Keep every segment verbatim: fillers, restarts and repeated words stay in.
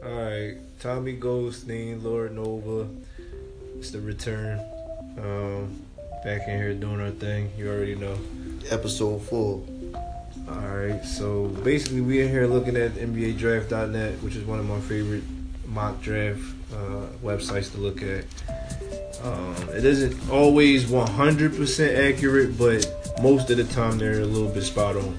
Alright, Tommy Goldstein, Lord Nova. It's the return. Um, back in here doing our thing. You already know. Episode four. Alright, so basically we in here looking at N B A draft dot net, which is one of my favorite mock draft uh, websites to look at. Um, it isn't always one hundred percent accurate, but most of the time they're a little bit spot on.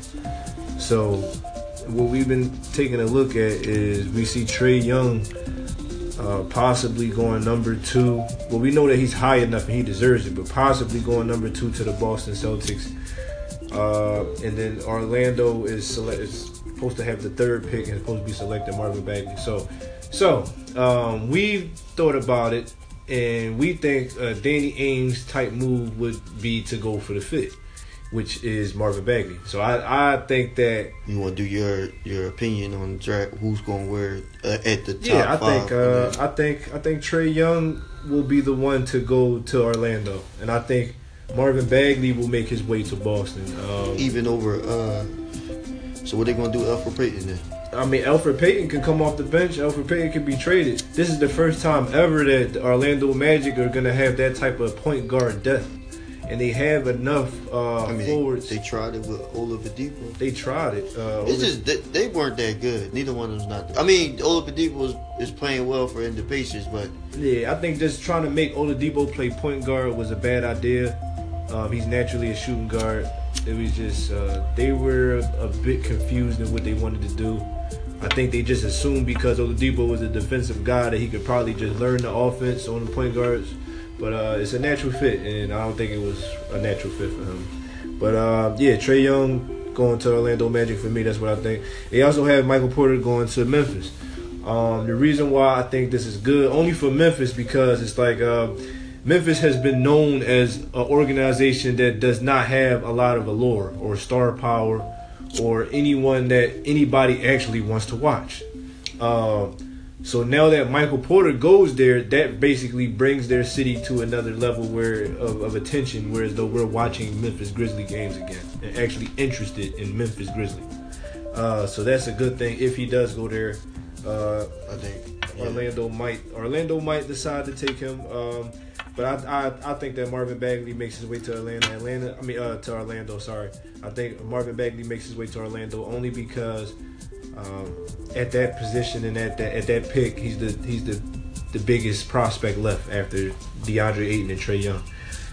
So what we've been taking a look at is we see Trae Young uh, possibly going number two. Well, we know that he's high enough and he deserves it, but possibly going number two to the Boston Celtics. Uh, and then Orlando is, select, is supposed to have the third pick and supposed to be selecting Marvin Bagley. So, so um, we've thought about it, and we think a Danny Ainge type move would be to go for the fifth, which is Marvin Bagley. So I, I think that you want to do your your opinion on draft, who's going to wear uh, at the top yeah, I five. think uh, I think I think Trae Young will be the one to go to Orlando, and I think Marvin Bagley will make his way to Boston. Um, Even over. Uh, so what they going to do, Elfrid Payton then? I mean, Elfrid Payton can come off the bench. Elfrid Payton can be traded. This is the first time ever that the Orlando Magic are going to have that type of point guard depth. And they have enough uh, I mean, forwards. They, they tried it with Oladipo. They tried it. Uh, it's just they, they weren't that good. Neither one of them's not. I mean, Oladipo is, is playing well for the Pacers, but yeah, I think just trying to make Oladipo play point guard was a bad idea. Um, he's naturally a shooting guard. It was just uh, they were a, a bit confused in what they wanted to do. I think they just assumed because Oladipo was a defensive guy that he could probably just learn the offense on the point guards. But uh, it's a natural fit, and I don't think it was a natural fit for him. But uh, yeah, Trae Young going to Orlando Magic for me. That's what I think. They also have Michael Porter going to Memphis. Um, the reason why I think this is good, only for Memphis, because it's like uh, Memphis has been known as an organization that does not have a lot of allure or star power or anyone that anybody actually wants to watch. Uh, So now that Michael Porter goes there, that basically brings their city to another level where of, of attention, whereas though we're watching Memphis Grizzly games again and actually interested in Memphis Grizzly. Uh, so that's a good thing if he does go there. Uh, I think yeah. Orlando might Orlando might decide to take him, um, but I, I I think that Marvin Bagley makes his way to Atlanta. Atlanta, I mean uh, to Orlando. Sorry, I think Marvin Bagley makes his way to Orlando only because. Um, at that position and at that at that pick, he's the he's the the biggest prospect left after DeAndre Ayton and Trae Young.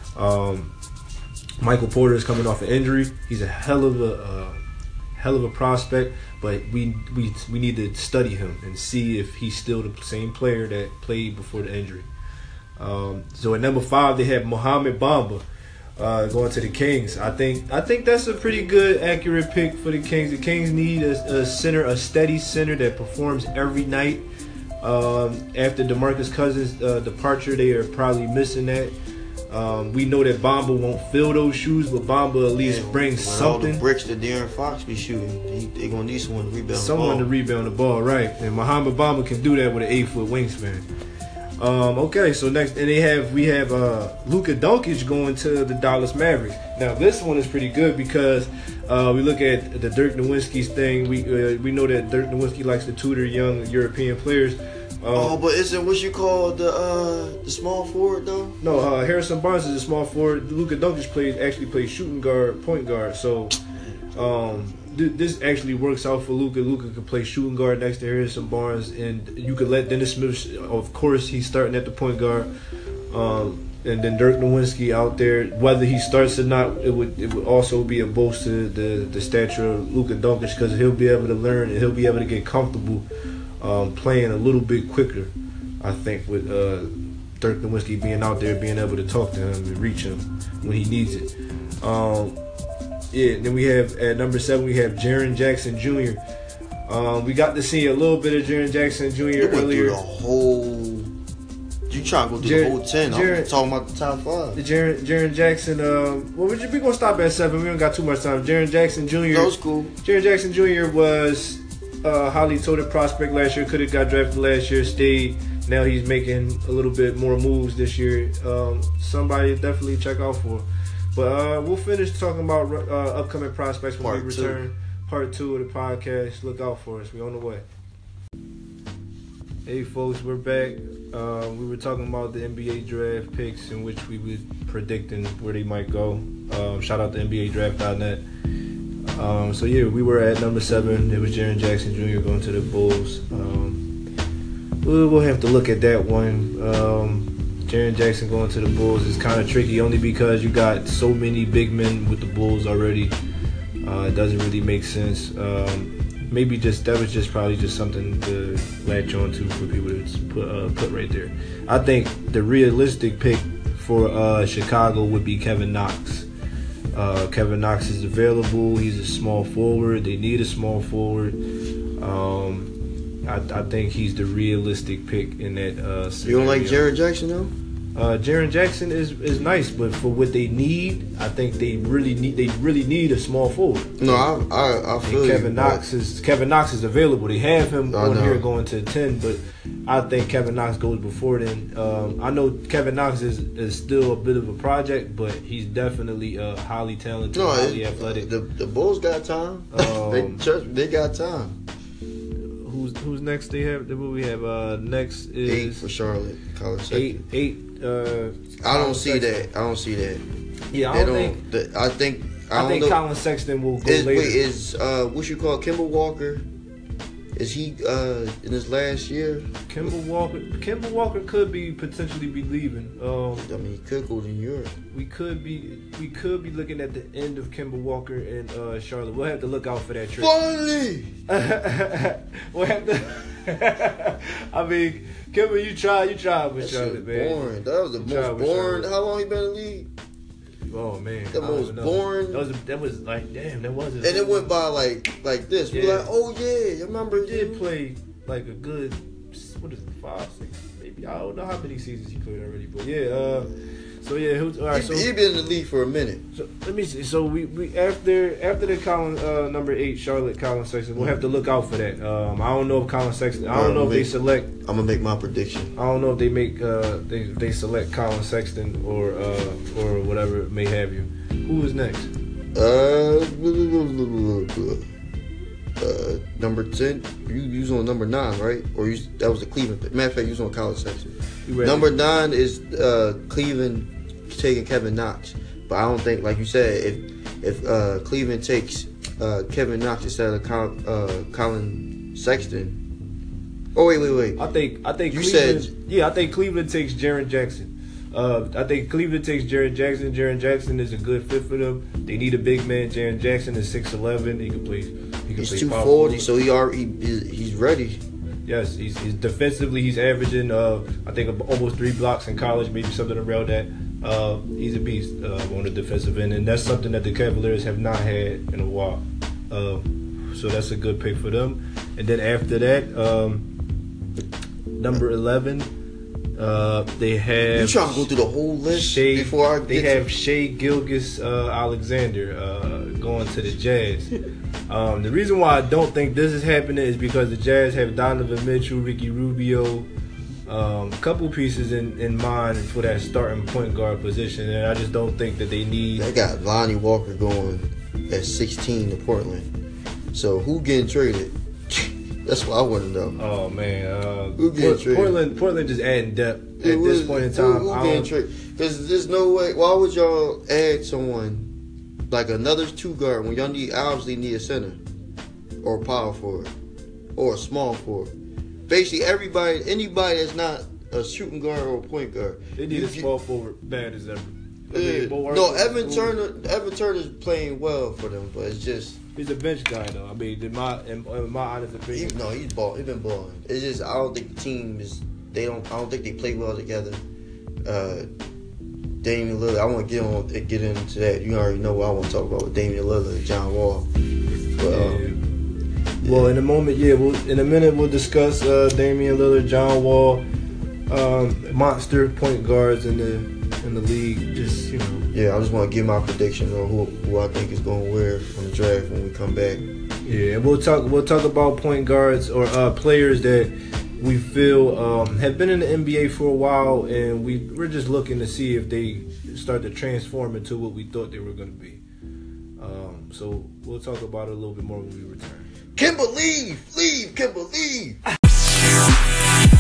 Um, Michael Porter is coming off an injury. He's a hell of a uh, hell of a prospect, but we we we need to study him and see if he's still the same player that played before the injury. Um, so at number five, they have Mohamed Bamba. Uh, going to the Kings. I think I think that's a pretty good, accurate pick for the Kings. The Kings need a, a center, a steady center that performs every night. Um, after DeMarcus Cousins' uh, departure, they are probably missing that. Um, we know that Bamba won't fill those shoes, but Bamba at least yeah, brings something. All the bricks that De'Aaron Fox be shooting, they're going to need someone to rebound Someone the ball. to rebound the ball, right. And Mohamed Bamba can do that with an eight-foot wingspan. Um, okay, so next, and they have we have uh, Luka Doncic going to the Dallas Mavericks. Now this one is pretty good because uh, we look at the Dirk Nowitzki's thing. We uh, we know that Dirk Nowitzki likes to tutor young European players. Um, oh, but isn't what you call the uh, the small forward though? No, uh, Harrison Barnes is a small forward. Luka Doncic played actually plays shooting guard, point guard. So um, th- this actually works out for Luka. Luka could play shooting guard next to Harrison Barnes, and you could let Dennis Smith. Of course, he's starting at the point guard, um, and then Dirk Nowitzki out there. Whether he starts or not, it would it would also be a boost to the the stature of Luka Doncic because he'll be able to learn and he'll be able to get comfortable um, playing a little bit quicker. I think with uh, Dirk Nowitzki being out there, being able to talk to him and reach him when he needs it. Um, Yeah, then we have at number seven we have Jaren Jackson Junior Um, we got to see a little bit of Jaren Jackson Junior You went earlier. through the whole. You trying to go through Jaren, the whole ten? Jaren, I'm talking about the top five. The Jaren, Jaren Jackson. Um, well, we we gonna stop at seven. We don't got too much time. Jaren Jackson Junior That was cool. Jaren Jackson Junior was uh, highly touted prospect last year. Could have got drafted last year. Stayed. Now he's making a little bit more moves this year. Um, somebody to definitely check out for. But uh, we'll finish talking about uh, upcoming prospects when Part we return. Two. Part two of the podcast. Look out for us. We're on the way. Hey folks, we're back. Uh, we were talking about the N B A draft picks in which we were predicting where they might go. Um, shout out to N B A draft dot net. Um, so yeah, we were at number seven. It was Jaren Jackson Junior going to the Bulls. Um, we'll, we'll have to look at that one. Um, Jaren Jackson going to the Bulls is kind of tricky only because you got so many big men with the Bulls already. Uh, it doesn't really make sense. Um, maybe just that was just probably just something to latch on to for people to put uh, put right there. I think the realistic pick for uh, Chicago would be Kevin Knox. Uh, Kevin Knox is available. He's a small forward. They need a small forward. Um, I, I think he's the realistic pick in that uh, scenario. You don't like Jaren Jackson though? Uh, Jaren Jackson is, is nice, but for what they need, I think they really need they really need a small forward. No, I I, I feel and Kevin you, Knox is Kevin Knox is available. They have him I on know. here going to ten, but I think Kevin Knox goes before then. Um, I know Kevin Knox is, is still a bit of a project, but he's definitely uh, highly talented, No, highly it, athletic. The the Bulls got time. Um, they church, they got time. Who's who's next? They have what we have. Uh, next is Eight for Charlotte. College eight eight. Uh, I don't see that. I don't see that. Yeah, I They don't, don't. think. the, I think. I, I, don't think know. Colin Sexton will go Is, later. wait, is uh, what you call Kimball Walker? Is he uh in his last year? Kimball Walker. Kimball Walker could be potentially be leaving. Um, I mean, he could go to New York. we could be we could be looking at the end of Kimball Walker and uh, Charlotte. We'll have to look out for that trade. Finally. we'll have to. I mean, Kimball, you try, you try with That Charlotte, shit man. boring. That was the You tried most with boring. Charlotte. How long he been in the league? Oh man, The I don't most even know. boring- That was that was like damn. That wasn't. And it went by like like this. We Yeah. like, oh yeah, you remember? He did you? play like a good, what is it, five, six, maybe. I don't know how many seasons he played already, but yeah. Uh, so yeah, who's, all right. He, So, he been in the league for a minute. so let me see. So we, we after after the Colin uh, number eight Charlotte Colin Sexton, we'll have to look out for that. Um, I don't know if Colin Sexton. I don't know if they select. I'm gonna make my prediction. I don't know if they make uh they they select Colin Sexton or uh or whatever may have you. Who is next? Uh, uh, number ten. You you was on number nine, right? Or you that was the Cleveland pick. Matter of fact, you was on college section. You ready? Number nine is uh, Cleveland taking Kevin Knox, but I don't think, like you said, if if uh, Cleveland takes uh, Kevin Knox instead of Col- uh, Colin Sexton. Oh wait, wait, wait. I think I think You Cleveland, said- yeah, I think Cleveland takes Jaren Jackson. Uh, I think Cleveland takes Jaren Jackson. Jaren Jackson is a good fit for them. They need a big man. Jaren Jackson is six eleven. He can play. He can He's play two power forty, forward. so he already he, he's ready. Yes, he's, he's defensively. He's averaging. Uh, I think almost three blocks in college, maybe something around that. Uh, he's a beast uh, on the defensive end, and that's something that the Cavaliers have not had in a while. Uh, so that's a good pick for them. And then after that, um, number eleven. Uh, they have. You trying to go through the whole list Shea, before I they get have to Shea Gilgeous uh, Alexander uh, going to the Jazz. Um, the reason why I don't think this is happening is because the Jazz have Donovan Mitchell, Ricky Rubio, um, a couple pieces in, in mind for that starting point guard position, and I just don't think that they need. They got Lonnie Walker going at sixteen to Portland. So who getting traded? That's what I want to know. Oh man, uh, Who getting Port- traded? Portland, Portland just adding depth at Who this is- point in who- time. Who, I getting don't- traded? Because there's no way. Why would y'all add someone like another two guard when y'all need obviously need a center or a power forward or a small forward? Basically, everybody, anybody that's not a shooting guard or a point guard. They need you a get- small forward bad as ever. I Yeah. mean, Mo No, Harkless Evan is cool. Turner. Evan Turner's playing well for them, but it's just. He's a bench guy though. I mean, in my in, in my honest He, opinion, no, he's ball. He's been balling. It's just I don't think the team is. They don't. I don't think they play well together. Uh, Damian Lillard. I want to get on get into that. You already know what I want to talk about with Damian Lillard and John Wall. But um, yeah. Well, in a moment, yeah. We'll, in a minute, we'll discuss uh, Damian Lillard, John Wall, um, monster point guards in the in the league. Just you know. yeah, I just want to give my prediction on who who I think is going to wear on the draft when we come back. Yeah, and we'll talk. We'll talk about point guards or uh, players that we feel um, have been in the N B A for a while, and we we're just looking to see if they start to transform into what we thought they were going to be. Um, so we'll talk about it a little bit more when we return. Kimber, leave, leave, Kimber, leave.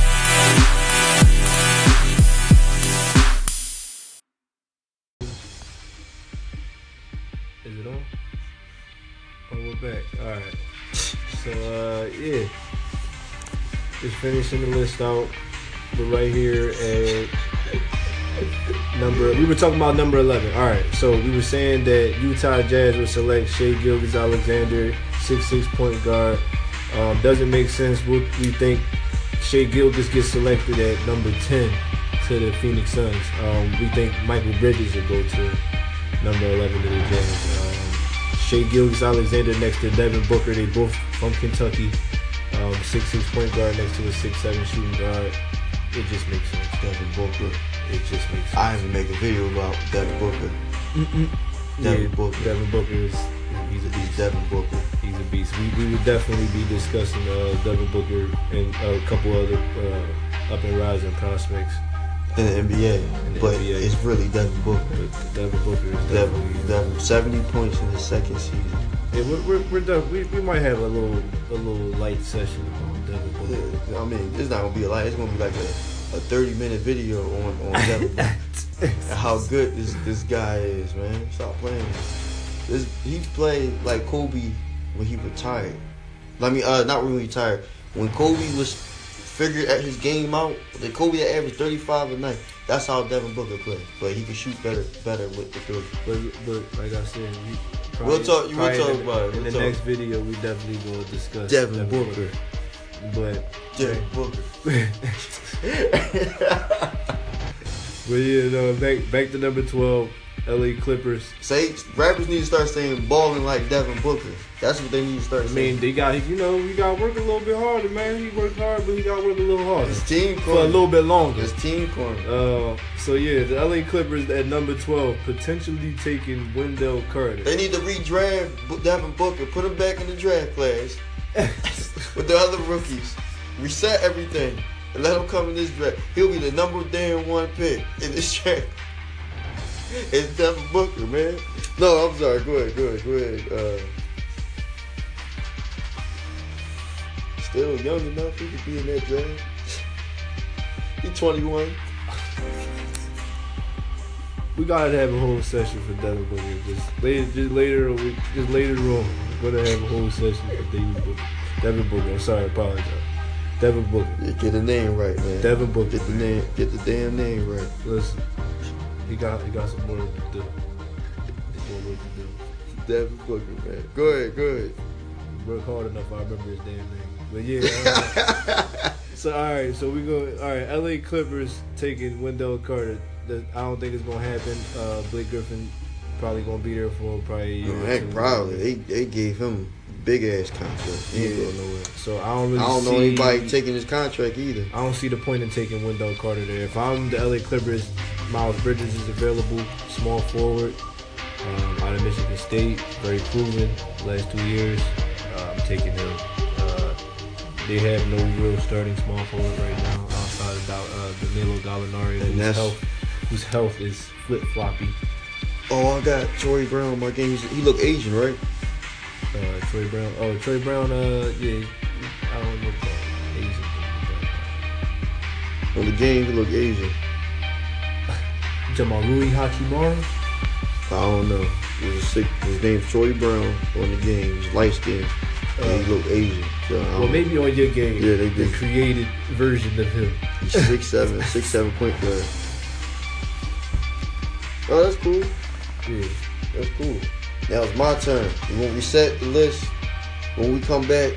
just finishing the list out. We're right here at number. We were talking about number eleven. All right, so we were saying that Utah Jazz would select Shai Gilgeous-Alexander, six six point guard. Um, doesn't make sense. We, we think Shai Gilgeous gets selected at number ten to the Phoenix Suns. Um, we think Michael Bridges will go to number eleven to the Jazz. Um, Shai Gilgeous-Alexander next to Devin Booker. They both from Kentucky. Um, six six point guard next to a six seven shooting guard. It just makes sense. Devin Booker. It just makes sense. I even make a video about Devin Booker. Mm-mm. Devin yeah, Booker. Devin Booker is he's a beast. Devin Booker. He's a beast. We, we would definitely be discussing uh, Devin Booker and a couple other uh, up and rising prospects In the N B A. in the but N B A. it's really Devin Booker. But Devin Booker is Devin, definitely. Devin, seventy points in his second season. Yeah, we're we're, we're def- we we might have a little a little light session on Devin Booker. Yeah, I mean, it's not gonna be a lot. It's gonna be like a, a thirty minute video on on Devin Booker. And how good this this guy is, man. Stop playing. This he played like Kobe when he retired. I mean, uh, not when he retired. When Kobe was figured at his game out, the Kobe that averaged thirty-five a night. That's how Devin Booker played. But he can shoot better, better with the three. But but like I said, we probably, We'll talk- we'll probably talk in the, about it. In We'll the talk. next video, we definitely will discuss Devin Booker. But Devin Booker. but yeah, no, back back to number twelve, L A Clippers. Say rappers need to start saying balling like Devin Booker. That's what they need to start I saying. mean, they got you know we got to work a little bit harder, man. He worked hard, but he got to work a little harder His team for a corner. little bit longer. His team corner. Uh, so yeah, the L A Clippers at number twelve, potentially taking Wendell Carter. They need to redraft Bu- Devin Booker. Put him back in the draft class with the other rookies. Reset everything and let him come in this draft. He'll be the number damn one pick in this draft. It's Devin Booker, man. No, I'm sorry. Go ahead, go ahead, go ahead. Uh, still young enough he could be in that draft. He's twenty-one. We gotta have a whole session for Devin Booker. Just later, just later, we- just later on, we're gonna have a whole session for Devin Booker. Devin Booker. I'm sorry, I apologize. Devin Booker. Yeah, get the name right, man. Devin Booker. Get the name. Get the damn name right. Listen, he got he got some more work to do. More work to do. Devin Booker, man. Go ahead, go ahead. Work hard enough, I remember his damn name. But yeah. Uh, so all right, so we go. All right, L A Clippers taking Wendell Carter. The, I don't think it's gonna happen. Uh, Blake Griffin probably gonna be there for probably a year. No, or heck, two. probably. They they gave him big ass contract. He ain't Yeah. going nowhere. So I don't really. I don't know see, anybody taking his contract either. I don't see the point in taking Wendell Carter there. If I'm the L A Clippers, Miles Bridges is available, small forward, um, out of Michigan State, very proven last two years. Uh, I'm taking him. Uh, they have no real starting small forward right now outside of uh, Danilo Gallinari, And whose that's- health, whose health is flip floppy. Oh, I got Troy Brown on my game. He's, he look Asian, right? Uh, Troy Brown. Oh, Troy Brown. Uh, yeah, I don't know. Uh, Asian. On the game, he look Asian. Jamal Rui Hachimura. I don't know. He was a sick, his name's Troy Brown on the game. He's light skinned. And he look Asian. So I don't Well, know. maybe on your game, Yeah, they the did. created version of him. He's six seven, six seven point guard. Oh, that's cool. Yeah. That's cool. Now it's my turn. We gonna reset the list. When we come back,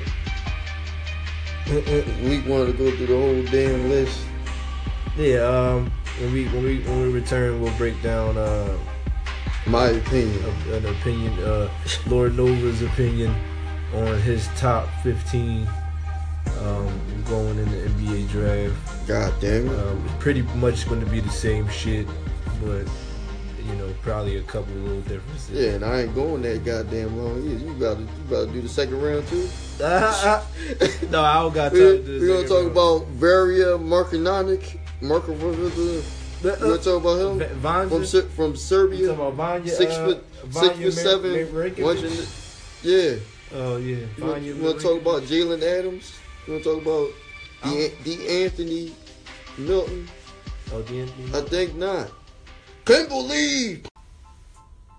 we wanted to go through the whole damn list. Yeah. Um. When we when we when we return, we'll break down uh My opinion. a- an opinion, uh Lord Nova's opinion on his top fifteen. Um, going in the N B A draft. God damn it. Um, it's pretty much going to be the same shit, but you know, probably a couple little differences. Yeah, and I ain't going that goddamn long either. You about to, you about to do the second round too? No, I don't got time we, to do We're gonna this talk anymore. about Varia Markovic. Marko, what was the? The, You wanna talk about him? V- Vanja? From Ser- from You Serbia, talking about Vanya? six uh, foot, Vanya six foot Mar- seven. Marinkovic? one hundred Yeah. Oh yeah, You want, Vanya you want to talk Marinkovic. about Jalen Adams? You want to talk about D. D. Anthony Milton? Oh, D'Anthony. I think not. Can't believe.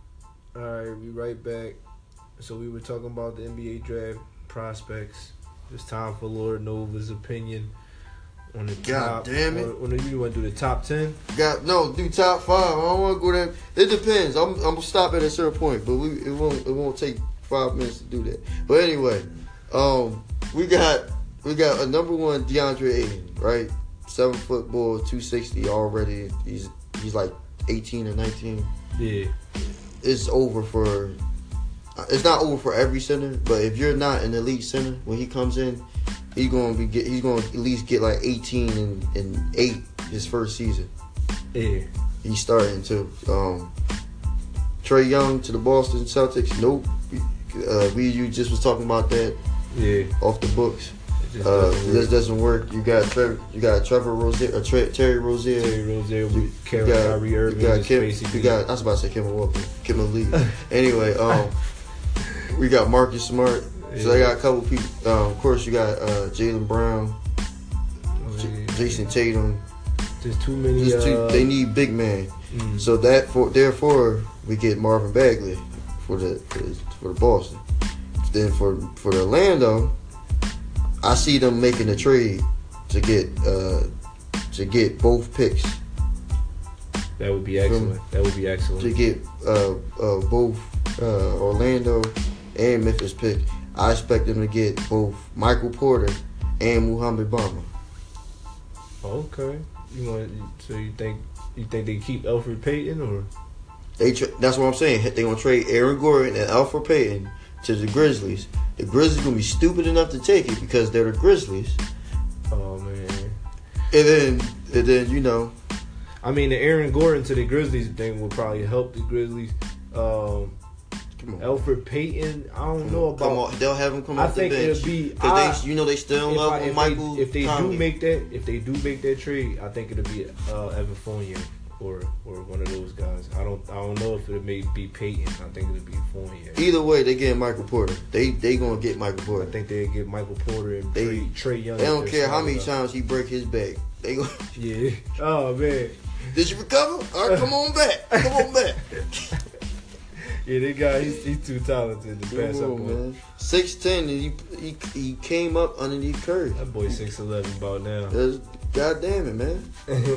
All right, we right back. So we were talking about the N B A draft prospects. It's time for Lord Nova's opinion on the God top. damn it. On, on the, you want to do the top ten? Got no do top five. I don't want to go there. It depends. I'm I'm gonna stop at a certain point, but we it won't it won't take five minutes to do that. But anyway, um, we got we got a number one DeAndre Ayton, right? Seven foot boy, two sixty already. He's he's like eighteen or nineteen. Yeah. It's over for. It's not over for every center, but if you're not an elite center when he comes in, he's gonna be get, he's gonna at least get like eighteen and, and eight his first season. Yeah. He's starting to. Um, Trae Young to the Boston Celtics. Nope. Uh, we you just was talking about that. Yeah. Off the books. It just Uh, doesn't this work. doesn't work. You got Trevor. You got Trevor Rozier. Uh, Tre- Terry Rozier. Terry Rozier You, with you Kyrie got, Irving. you just got Kim. basically- You got. I was about to say Kim Walker. Kim Lee. Anyway, um, we got Marcus Smart. So they got a couple people. Um, of course, you got uh, Jaylen Brown, Oh, J- yeah. Jason Tatum. There's too many. There's two- Uh, they need big man. mm. So that for therefore we get Marvin Bagley for the for the, for the Boston. Then for for the Orlando, I see them making a trade to get uh, to get both picks. That would be excellent. That would be excellent. To get uh, uh, both uh, Orlando and Memphis pick. I expect them to get both Michael Porter and Muhammad Bama. Okay. You want? So you think you think they keep Elfrid Payton or? They tra- that's what I'm saying. They gonna trade Aaron Gordon and Alfred Payton to the Grizzlies. The Grizzlies gonna be stupid enough to take it because they're the Grizzlies. Oh man. And then and then you know I mean, the Aaron Gordon to the Grizzlies thing will probably help the Grizzlies. Um, come on. Elfrid Payton, I don't Come know on, about. come on. They'll have him come I off the think bench. it'll be. I- Because they, you know, they still in if, love I, with if Michael. they, if they Conley. do make that, if they do make that trade, I think it'll be uh, Evan Fournier or or one of those guys. I don't I don't know if it may be Payton. I think it'll be Fournier. Either way, they getting Michael Porter. They they gonna get Michael I Porter. think they get Michael Porter and They- Trey, Trey Young. They if don't they're care how smart many enough. times he break his back. They go. Yeah. Oh man. Did you recover? All right, come on back. Come on back. Yeah, they got he's, he's too talented to pass up on. Six ten, and he, he he came up underneath Curry. That boy six eleven about now. That's, God damn it, man.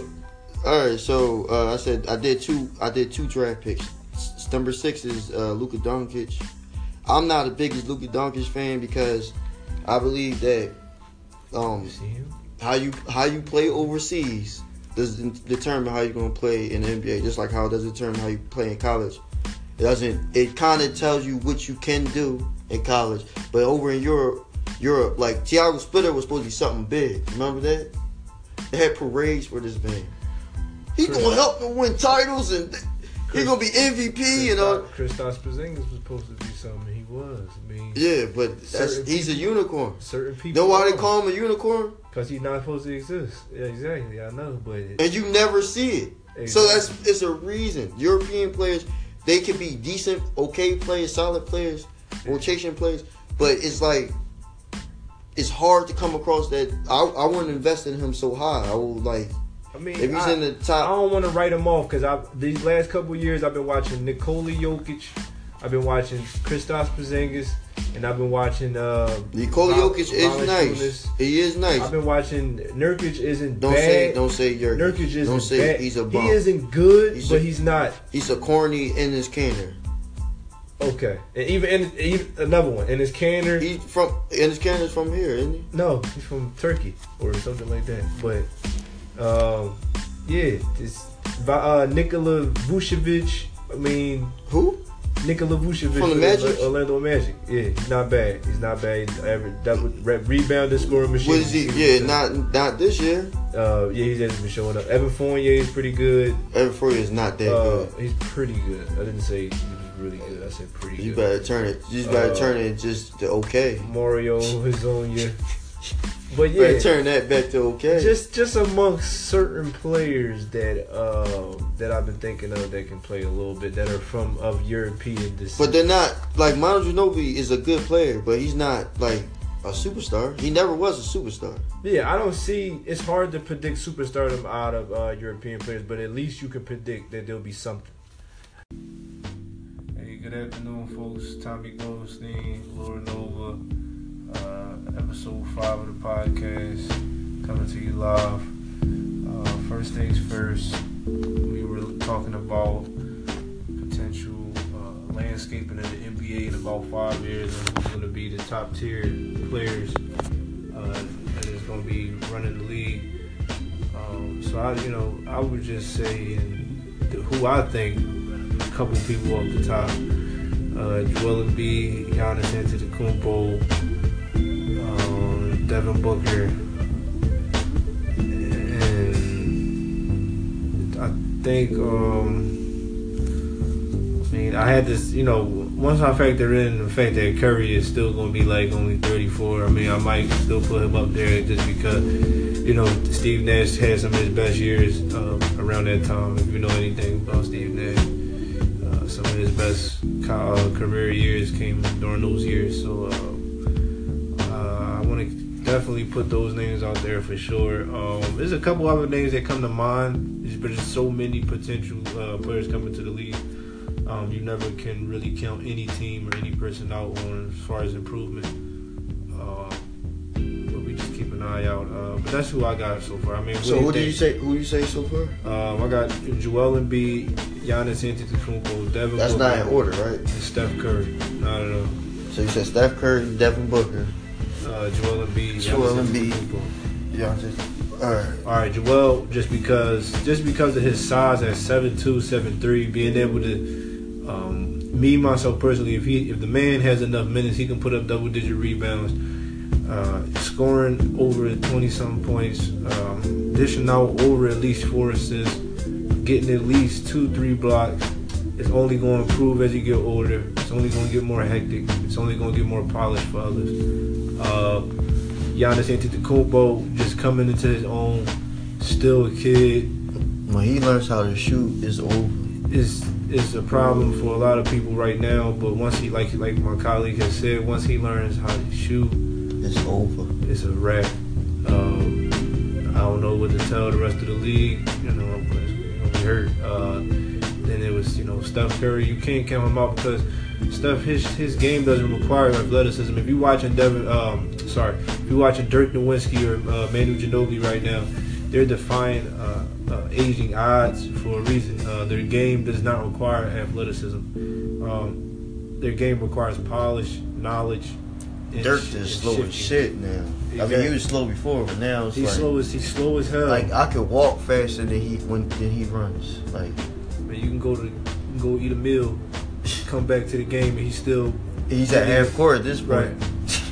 All right, so uh, I said I did two. I did two draft picks. S- Number six is uh, Luka Doncic. I'm not the biggest Luka Doncic fan because I believe that um, You see him? how you how you play overseas doesn't determine how you're gonna play in the N B A. Just like how it doesn't determine how you play in college. It doesn't. It kind of tells you what you can do in college, but over in Europe, Europe, like Thiago Splitter was supposed to be something big. Remember that? They had parades for this man. He Chris- gonna help them win titles, and he gonna be M V P. You know. Kristaps Porzingis was supposed to be something. He was. I mean, Yeah, but that's, Certain he's a unicorn. certain people. Know why they call him a unicorn? Because he's not supposed to exist. Yeah, exactly. I know, but And you never see it. Exactly. So that's it's a reason. European players, they can be decent, okay players, solid players, rotation players, but it's like it's hard to come across that. I, I wouldn't invest in him so high. I would like I mean, if he's I, in the I top. don't want to write him off because I these last couple of years I've been watching Nikola Jokic, I've been watching Kristaps Porzingis, and I've been watching uh, Nikola Val- Jokic is Valanciunas. nice. He is nice. I've been watching Nurkic isn't Don't bad. say don't say Jokic. Nurkic isn't Don't say bad. he's a bum. He isn't good, He's but a- he's not He's a corny in his canner. okay. And even, in, even another one in his canner. He's from and his canner's from here, isn't he? No, he's from Turkey or something like that. But um, yeah, this uh, Nikola Vucevic. I mean, Who? Nikola Vucevic From the for Magic? Orlando Magic. Yeah, he's not bad. He's not bad. He's average. That would re- rebounding, scoring machine. What is he? Yeah, not not this year. Uh, yeah, he's hasn't been showing up. Evan Fournier is pretty good. Evan Fournier is not that Uh, good. he's pretty good. I didn't say he was really good. I said pretty You good. better turn it. You just better Uh, turn it just to okay. Mario Hazonia. But Yeah. Better yeah, turn that back to okay. just just amongst certain players that um that I've been thinking of that can play a little bit that are from of European descent. but they're not like Manu Ginobili is a good player, but he's not like a superstar. He never was a superstar. yeah, I don't see. It's hard to predict superstardom out of uh, European players, but at least you can predict that there'll be something. Hey, good afternoon, folks. Tommy Goldstein, Laura Nova. Uh, episode five of the podcast, coming to you live. Uh, first things first, we were talking about potential uh, landscaping of the N B A in about five years and who's going to be the top tier players uh, that is going to be running the league. Um, so I, you know, I would just say and who I think, a couple people off the top. Uh, Joel Embiid, Giannis Antetokounmpo, um, Devin Booker, and I think, um, I mean, I had this, you know, once I factor in the fact that Curry is still going to be like only thirty-four, I mean, I might still put him up there just because, you know, Steve Nash had some of his best years uh, around that time, if you know anything about Steve Nash. Some of his best uh, career years came during those years, so uh, uh, I want to definitely put those names out there for sure. Um, there's a couple other names that come to mind, but there's so many potential uh, players coming to the league. Um, you never can really count any team or any person out on as far as improvement. Uh, but we just keep an eye out. Uh, but that's who I got so far. I mean, so who do you say? Who you say so far? Um, I got Joel Embiid, Giannis Antetokounmpo, Devin That's Booker. not in order, right? And Steph Curry. Not at all. So you said Steph Curry, Devin Booker, uh, Joel Embiid, Joel Giannis Embiid. Antetokounmpo. Yeah, just all right. All right, Joel, just because just because of his size at seven two, seven three, being able to, um, me myself personally, if he if the man has enough minutes, he can put up double digit rebounds, uh, scoring over twenty something points, um, dishing out over at least four assists, getting at least two, three blocks. It's only going to improve as you get older. It's only going to get more hectic. It's only going to get more polished for others. Uh, Giannis Antetokounmpo just coming into his own, still a kid. When he learns how to shoot, it's over. Is is a problem for a lot of people right now. But once he, like like my colleague has said, once he learns how to shoot, it's over. It's a wrap. Um, I don't know what to tell the rest of the league. You know, because you know, we hurt. Uh, then it was, you know, Steph Curry. You can't count him out because Steph, his his game doesn't require athleticism. If you're watching Devin, um, sorry, if you're watching Dirk Nowitzki or uh, Manu Ginobili right now, they're defying uh, uh, aging odds for a reason. Uh, their game does not require athleticism. Um, their game requires polish, knowledge. Dirk is slow as shit now. Exactly. I mean, he was slow before, but now it's he's like slow as he's slow as hell. Like I could walk faster than he when than he runs. Like, man, you can go to you can go eat a meal, come back to the game, and he's still he's at half court at this point. Right.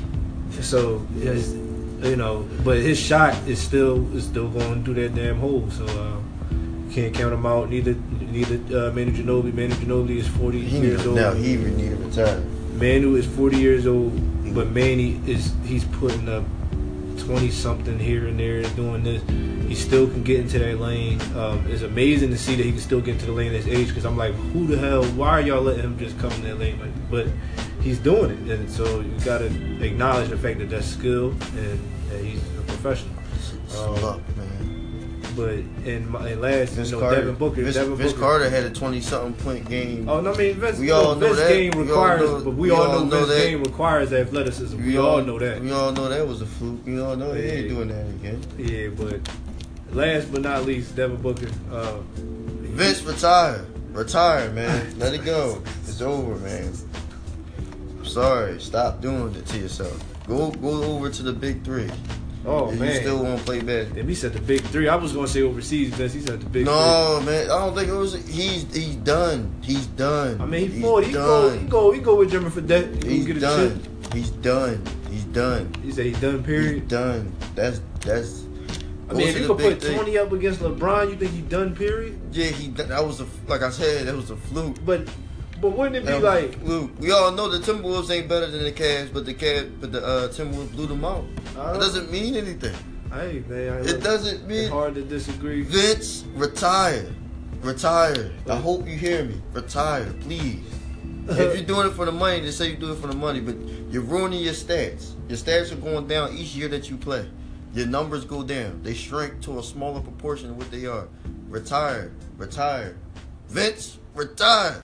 So it's, you know, but his shot is still is still going through that damn hole. So uh, you can't count him out. Neither neither uh, Manu Ginobili. Manu Ginobili is forty he years need, old. Now he even need to retire. Manu is forty years old, but Manny is he's putting up twenty something here and there, doing this. He still can get into that lane. Um, it's amazing to see that he can still get into the lane at his age. Because I'm like, who the hell? Why are y'all letting him just come in that lane? Like, but he's doing it, and so you gotta acknowledge the fact that that's skill and that he's a professional. It's Um, luck, man. But in my in last, Vince you know, Carter, Devin Booker, Vince, Devin Vince Booker. Carter had a twenty-something point game. Oh no, I mean Vince, we all know Vince that. game We all requires, know- but we, we all all know know Vince that. game requires athleticism. We, We all, all know that. We all know that was a fluke. We all know he ain't Yeah. doing that again. Yeah, but last but not least, Devin Booker. Uh, Vince, retire. Retire, man. Let it go. It's over, man. I'm sorry. Stop doing it to yourself. Go go over to the big three. oh if man, you still want to play basketball. Then he said the big three. I was gonna say overseas, Vince. He said the big No, man. I don't think it was. He's he's done. He's done. three. I mean, he's he's forty. He go, done. he go, he go with Jimmy for that. He He's get a done. chip. He's done. He's done. He said he's done. He's Period. done. That's that's. I mean, if those you are could the put big things. twenty up against LeBron, you think he's done? Period. Yeah, he. That was a like I said. That was a fluke. But, but wouldn't it be That was like? a fluke. We all know the Timberwolves ain't better than the Cavs, but the Cavs, but the uh, Timberwolves blew them out. Uh, It doesn't mean anything. Hey man, I, It doesn't It's mean. hard to disagree. Vince, retire, retire. I hope you hear me. Retire, please. If you're doing it for the money, then say you do it for the money, but you're ruining your stats. Your stats are going down each year that you play. Your numbers go down. They shrink to a smaller proportion of what they are. Retire. Retire. Vince, retire.